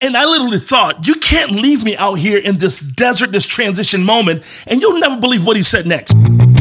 And I literally thought, you can't leave me out here in this desert, this transition moment, and you'll never believe what he said next.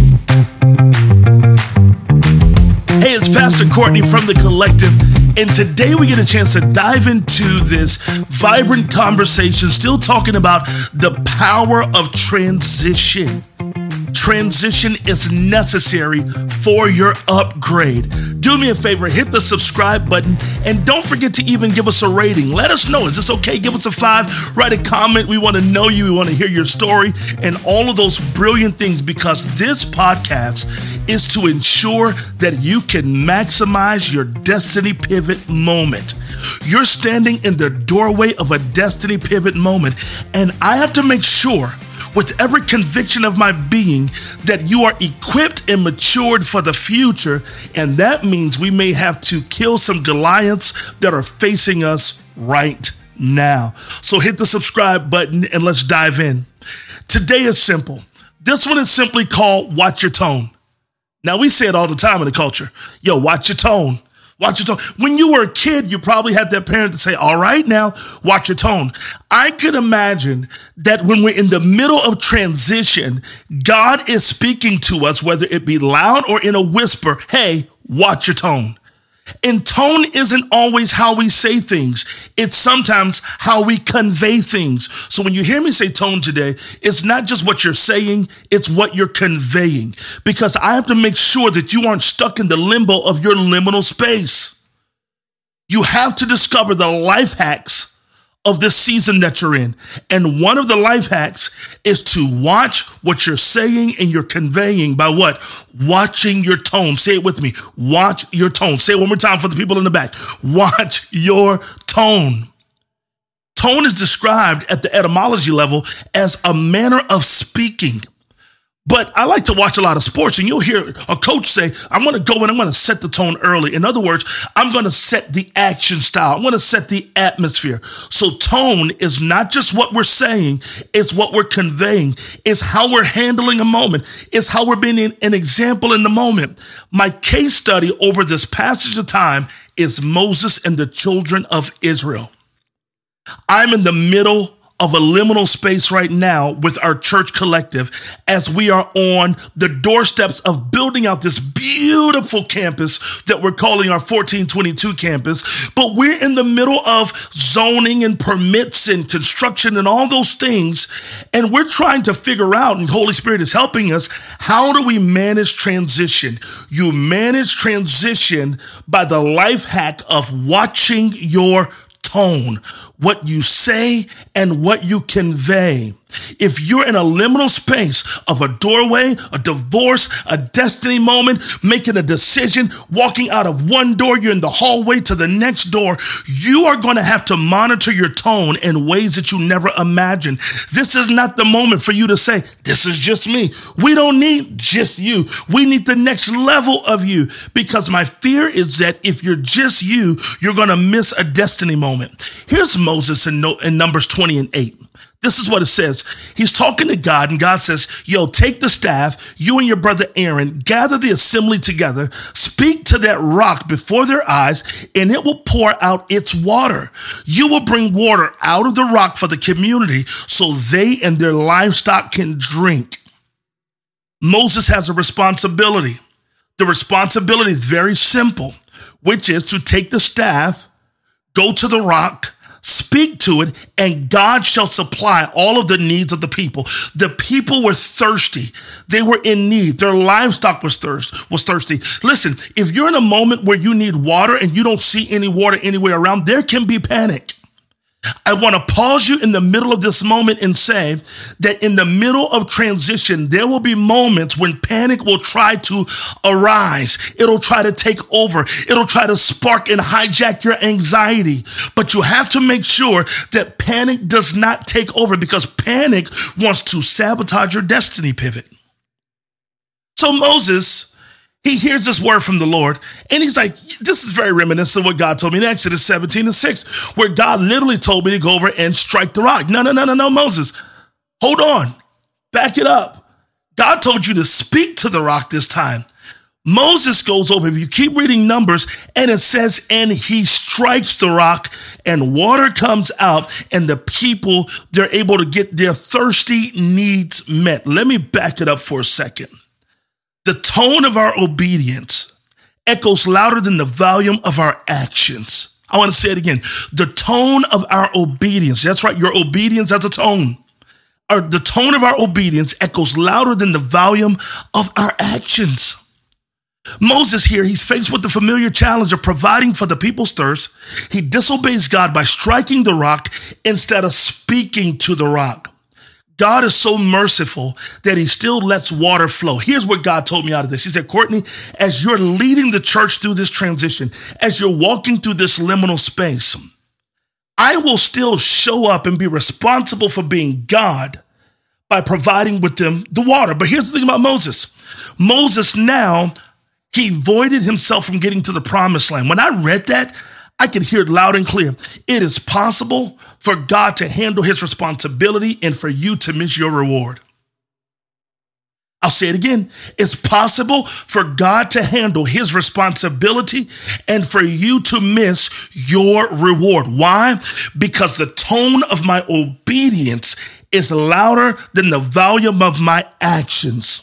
Hey, it's Pastor Courtney from The Collective, and today we get a chance to dive into this vibrant conversation, still talking about the power of transition. Transition is necessary for your upgrade. Do me a favor, hit the subscribe button, and don't forget to even give us a rating. Let us know, is this okay? Give us a 5, write a comment. We want to know you, we want to hear your story, and all of those brilliant things, because this podcast is to ensure that you can maximize your destiny pivot moment. You're standing in the doorway of a destiny pivot moment, and I have to make sure with every conviction of my being that you are equipped and matured for the future, and that means we may have to kill some Goliaths that are facing us right now. So hit the subscribe button and let's dive in. Today is simple. This one is simply called Watch Your Tone. Now, we say it all the time in the culture. Yo, watch your tone. Watch your tone. When you were a kid, you probably had that parent to say, all right, now, watch your tone. I could imagine that when we're in the middle of transition, God is speaking to us, whether it be loud or in a whisper, hey, watch your tone. And tone isn't always how we say things. It's sometimes how we convey things. So when you hear me say tone today, it's not just what you're saying, it's what you're conveying. Because I have to make sure that you aren't stuck in the limbo of your liminal space. You have to discover the life hacks of this season that you're in. And one of the life hacks is to watch what you're saying and you're conveying by what? Watching your tone. Say it with me. Watch your tone. Say it one more time for the people in the back. Watch your tone. Tone is described at the etymology level as a manner of speaking. But I like to watch a lot of sports, and you'll hear a coach say, I'm going to go and I'm going to set the tone early. In other words, I'm going to set the action style. I'm going to set the atmosphere. So tone is not just what we're saying. It's what we're conveying. It's how we're handling a moment. It's how we're being an example in the moment. My case study over this passage of time is Moses and the children of Israel. I'm in the middle of a liminal space right now with our church collective as we are on the doorsteps of building out this beautiful campus that we're calling our 1422 campus. But we're in the middle of zoning and permits and construction and all those things. And we're trying to figure out, and Holy Spirit is helping us, how do we manage transition? You manage transition by the life hack of watching your tone, what you say and what you convey. If you're in a liminal space of a doorway, a divorce, a destiny moment, making a decision, walking out of one door, you're in the hallway to the next door, you are going to have to monitor your tone in ways that you never imagined. This is not the moment for you to say, this is just me. We don't need just you. We need the next level of you, because my fear is that if you're just you, you're going to miss a destiny moment. Here's Moses in Numbers 20:8. This is what it says. He's talking to God, and God says, yo, take the staff, you and your brother Aaron, gather the assembly together, speak to that rock before their eyes, and it will pour out its water. You will bring water out of the rock for the community so they and their livestock can drink. Moses has a responsibility. The responsibility is very simple, which is to take the staff, go to the rock, speak to it, and God shall supply all of the needs of the people. The people were thirsty. They were in need. Their livestock was thirsty. Listen, if you're in a moment where you need water and you don't see any water anywhere around, there can be panic. I want to pause you in the middle of this moment and say that in the middle of transition, there will be moments when panic will try to arise. It'll try to take over. It'll try to spark and hijack your anxiety. But you have to make sure that panic does not take over, because panic wants to sabotage your destiny pivot. So Moses, he hears this word from the Lord, and he's like, this is very reminiscent of what God told me in Exodus 17:6, where God literally told me to go over and strike the rock. No, Moses, hold on, back it up. God told you to speak to the rock this time. Moses goes over, if you keep reading Numbers, and it says, and he strikes the rock and water comes out and the people, they're able to get their thirsty needs met. Let me back it up for a second. The tone of our obedience echoes louder than the volume of our actions. I want to say it again. The tone of our obedience, that's right, your obedience has a tone. The tone of our obedience echoes louder than the volume of our actions. Moses here, he's faced with the familiar challenge of providing for the people's thirst. He disobeys God by striking the rock instead of speaking to the rock. God is so merciful that he still lets water flow. Here's what God told me out of this. He said, Courtney, as you're leading the church through this transition, as you're walking through this liminal space, I will still show up and be responsible for being God by providing with them the water. But here's the thing about Moses. Moses now, he voided himself from getting to the promised land. When I read that, I could hear it loud and clear. It is possible for God to handle his responsibility and for you to miss your reward. I'll say it again. It's possible for God to handle his responsibility and for you to miss your reward. Why? Because the tone of my obedience is louder than the volume of my actions.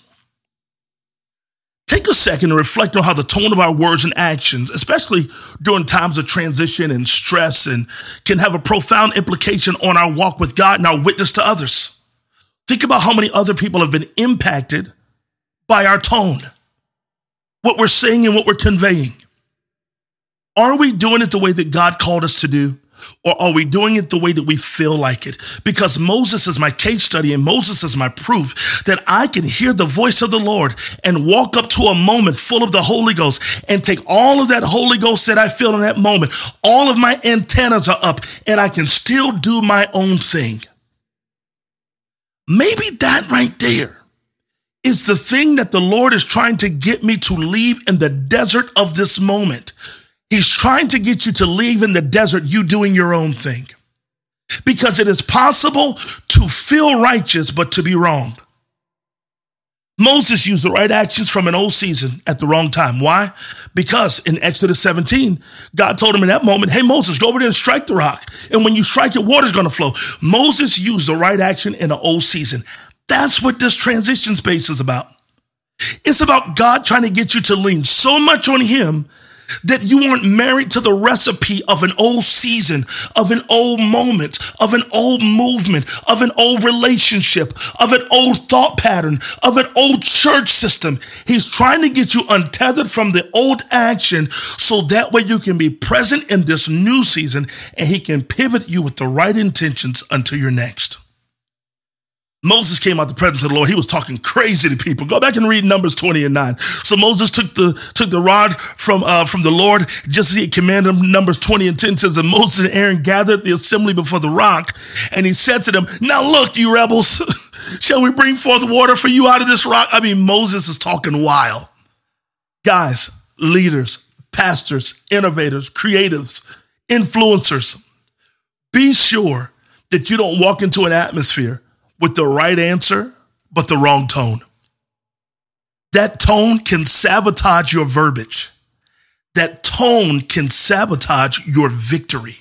Take a second and reflect on how the tone of our words and actions, especially during times of transition and stress, and can have a profound implication on our walk with God and our witness to others. Think about how many other people have been impacted by our tone, what we're saying and what we're conveying. Are we doing it the way that God called us to do? Or are we doing it the way that we feel like it? Because Moses is my case study and Moses is my proof that I can hear the voice of the Lord and walk up to a moment full of the Holy Ghost and take all of that Holy Ghost that I feel in that moment. All of my antennas are up and I can still do my own thing. Maybe that right there is the thing that the Lord is trying to get me to leave in the desert of this moment. He's trying to get you to leave in the desert, you doing your own thing. Because it is possible to feel righteous, but to be wrong. Moses used the right actions from an old season at the wrong time. Why? Because in Exodus 17, God told him in that moment, hey, Moses, go over there and strike the rock. And when you strike it, water's going to flow. Moses used the right action in an old season. That's what this transition space is about. It's about God trying to get you to lean so much on him that you aren't married to the recipe of an old season, of an old moment, of an old movement, of an old relationship, of an old thought pattern, of an old church system. He's trying to get you untethered from the old action so that way you can be present in this new season and he can pivot you with the right intentions until you're next. Moses came out the presence of the Lord. He was talking crazy to people. Go back and read Numbers 20 and 9. So Moses took the rod from the Lord, just as he had commanded him. Numbers 20 and 10 says that Moses and Aaron gathered the assembly before the rock, and he said to them, now look, you rebels, shall we bring forth water for you out of this rock? I mean, Moses is talking wild. Guys, leaders, pastors, innovators, creatives, influencers, be sure that you don't walk into an atmosphere with the right answer, but the wrong tone. That tone can sabotage your verbiage. That tone can sabotage your victory.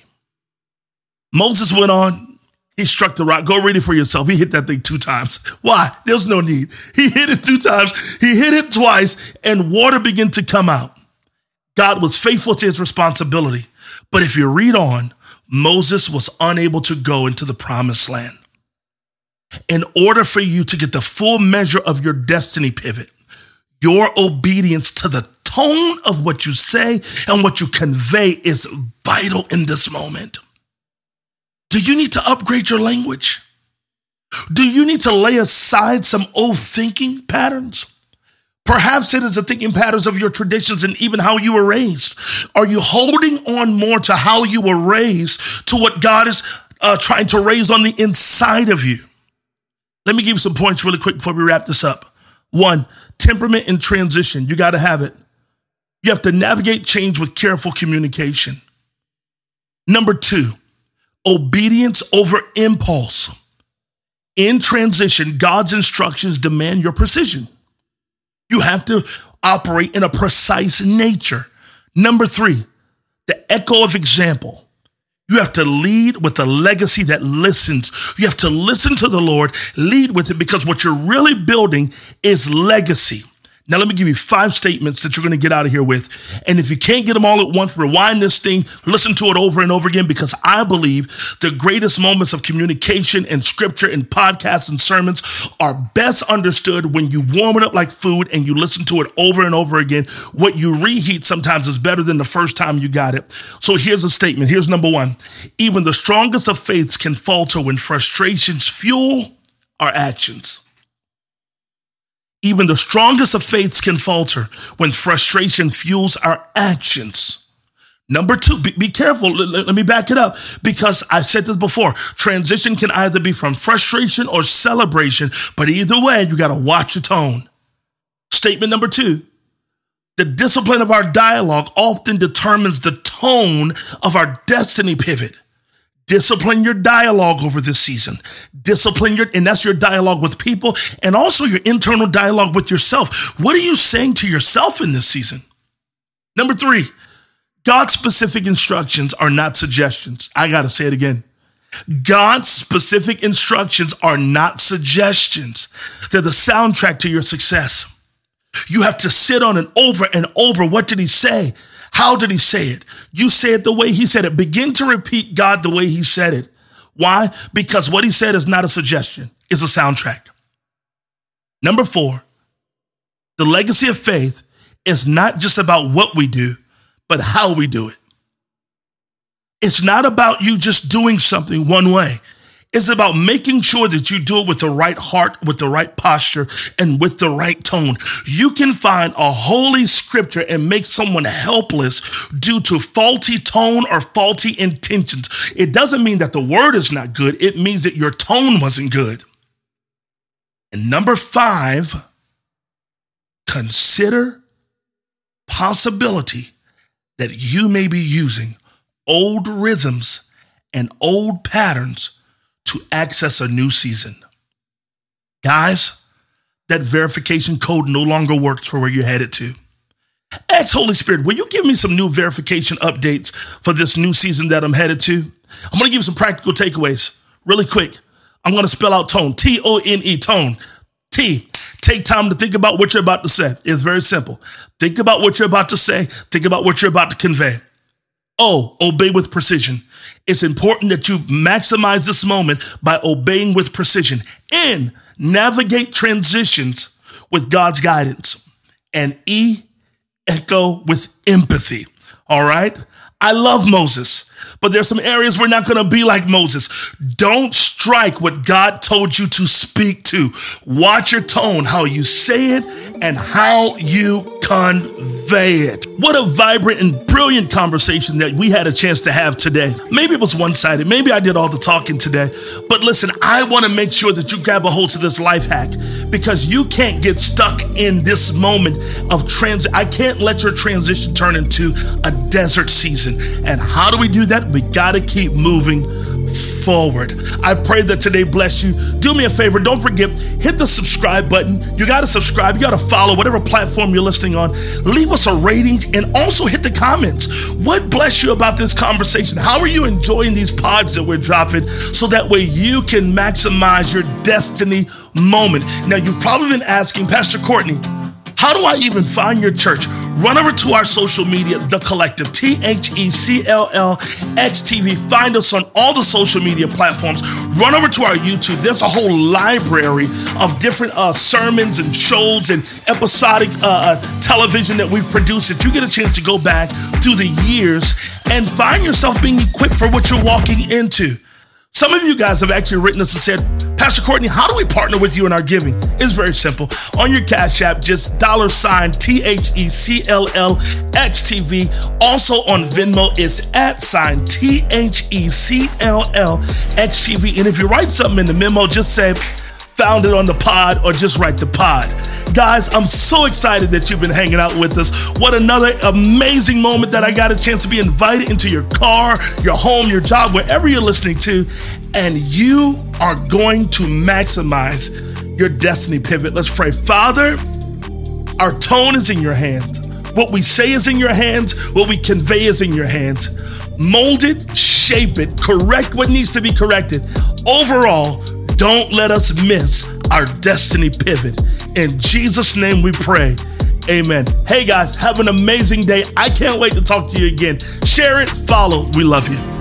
Moses went on. He struck the rock. Go read it for yourself. He hit that thing 2 times. Why? There's no need. He hit it 2 times. He hit it twice, and water began to come out. God was faithful to his responsibility. But if you read on, Moses was unable to go into the promised land. In order for you to get the full measure of your destiny pivot, your obedience to the tone of what you say and what you convey is vital in this moment. Do you need to upgrade your language? Do you need to lay aside some old thinking patterns? Perhaps it is the thinking patterns of your traditions and even how you were raised. Are you holding on more to how you were raised to what God is trying to raise on the inside of you? Let me give you some points really quick before we wrap this up. 1, temperament in transition. You got to have it. You have to navigate change with careful communication. Number 2, obedience over impulse. In transition, God's instructions demand your precision. You have to operate in a precise nature. Number 3, the echo of example. You have to lead with a legacy that listens. You have to listen to the Lord, lead with it, because what you're really building is legacy. Now, let me give you 5 statements that you're going to get out of here with. And if you can't get them all at once, rewind this thing, listen to it over and over again, because I believe the greatest moments of communication and scripture and podcasts and sermons are best understood when you warm it up like food and you listen to it over and over again. What you reheat sometimes is better than the first time you got it. So here's a statement. Here's number 1. Even the strongest of faiths can falter when frustrations fuel our actions. Even the strongest of faiths can falter when frustration fuels our actions. Number 2, be careful. Let me back it up, because I said this before. Transition can either be from frustration or celebration, but either way, you got to watch your tone. Statement number 2, the discipline of our dialogue often determines the tone of our destiny pivot. Discipline your dialogue over this season. And that's your dialogue with people, and also your internal dialogue with yourself. What are you saying to yourself in this season? Number 3, God's specific instructions are not suggestions. I got to say it again. God's specific instructions are not suggestions. They're the soundtrack to your success. You have to sit on it over and over. What did he say? How did he say it? You say it the way he said it. Begin to repeat God the way he said it. Why? Because what he said is not a suggestion. It's a soundtrack. Number 4, the legacy of faith is not just about what we do, but how we do it. It's not about you just doing something one way. It's about making sure that you do it with the right heart, with the right posture, and with the right tone. You can find a holy scripture and make someone helpless due to faulty tone or faulty intentions. It doesn't mean that the word is not good. It means that your tone wasn't good. And number 5, consider possibility that you may be using old rhythms and old patterns to access a new season. Guys, that verification code no longer works for where you're headed to. Ask Holy Spirit, will you give me some new verification updates for this new season that I'm headed to? I'm going to give you some practical takeaways really quick. I'm going to spell out tone, T-O-N-E, tone. T, take time to think about what you're about to say. It's very simple. Think about what you're about to say. Think about what you're about to convey. O, obey with precision. It's important that you maximize this moment by obeying with precision. N, navigate transitions with God's guidance. And E, echo with empathy. All right? I love Moses, but there's some areas we're not going to be like Moses. Don't strike what God told you to speak to. Watch your tone, how you say it, and how you convey it. What a vibrant and brilliant conversation that we had a chance to have today. Maybe it was one-sided. Maybe I did all the talking today. But listen, I want to make sure that you grab a hold to this life hack, because you can't get stuck in this moment of transit. I can't let your transition turn into a desert season. And how do we do that? We got to keep moving forward. I pray that today bless you. Do me a favor. Don't forget, hit the subscribe button. You got to subscribe. You got to follow whatever platform you're listening on. Leave us a rating and also hit the comments. What bless you about this conversation? How are you enjoying these pods that we're dropping, so that way you can maximize your destiny moment? Now, you've probably been asking, Pastor Courtney, how do I even find your church? Run over to our social media, The Collective, THECLLXTV. Find us on all the social media platforms. Run over to our YouTube. There's a whole library of different sermons and shows and episodic television that we've produced, that you get a chance to go back through the years and find yourself being equipped for what you're walking into. Some of you guys have actually written us and said, Pastor Courtney, how do we partner with you in our giving? It's very simple. On your Cash App, just $THECLLXTV. Also on Venmo, it's @THECLLXTV. And if you write something in the memo, just say, found it on the pod, or just write the pod. Guys, I'm so excited that you've been hanging out with us. What another amazing moment that I got a chance to be invited into your car, your home, your job, wherever you're listening to, and you are going to maximize your destiny pivot. Let's pray. Father, Our tone is in your hand. What we say is in your hands. What we convey is in your hands. Mold it, shape it, correct what needs to be corrected. Overall, don't let us miss our destiny pivot. In Jesus' name we pray. Amen. Hey guys, have an amazing day. I can't wait to talk to you again. Share it, follow. We love you.